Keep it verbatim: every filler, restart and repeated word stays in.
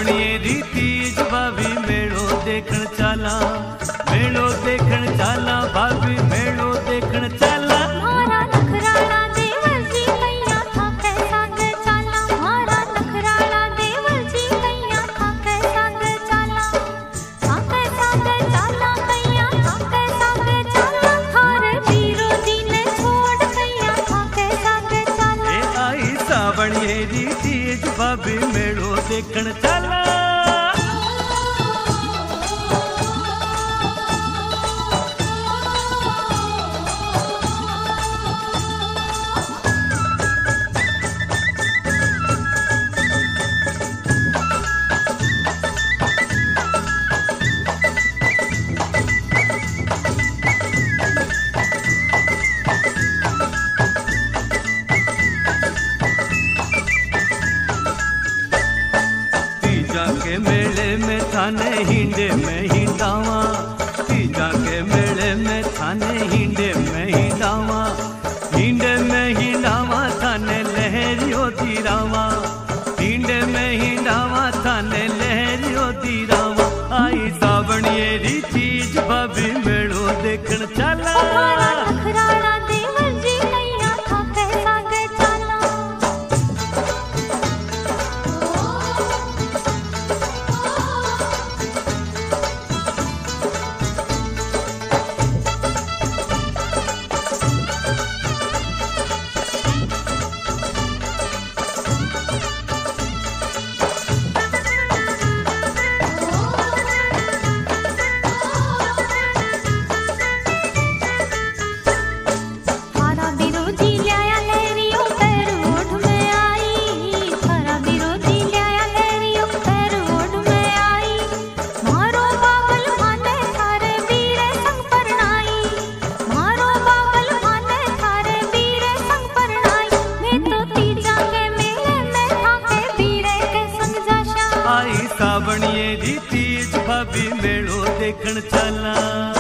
सावणिये री तीज भाभी मेलो देखण चाला, मेलो देखण चाला भाभी मेलो देखण चाला। मारा नखराला देवर जी कैया था कैसा गे चाला, मारा नखराला देवर जी कैया था कैसा गे चाला, था कैसा गे चाला कैया था कैसा गे चाला। थारे वीरो जी ने छोड़ कैया था कैसा गे चाला। ए आई सावणिये री तीज भाभी मेलो देखण चाला। तीजा के मेले में थाने हिंडे में हिंडावा, तीजा के मेले में थाने हिंडे में हिंडावा, हिंडे में हिंडावा थाने लहरियो तीरावा, हिंडे में हिंडावा थाने लहरियो तीरावा। आई सावणिये री तीज भाभी मेलो देखण चाला। मारा नखराला देवर जी कैया था कैसा गे चाला। थारा विरोधी ल्याया लहरियो पैर ओढ़ में आई, थारा विरोधी ल्याया लहरियो पैर ओढ़ में आई। मारो बाबल माने थारे वीरे संग परनाई, मारो बाबल माने थारे वीरे संग परनाई। मैं तो तीजा के मेले में थाके वीरे के संग जाशा। आई सावणिये री तीज भाभी मेलो देखण चाला।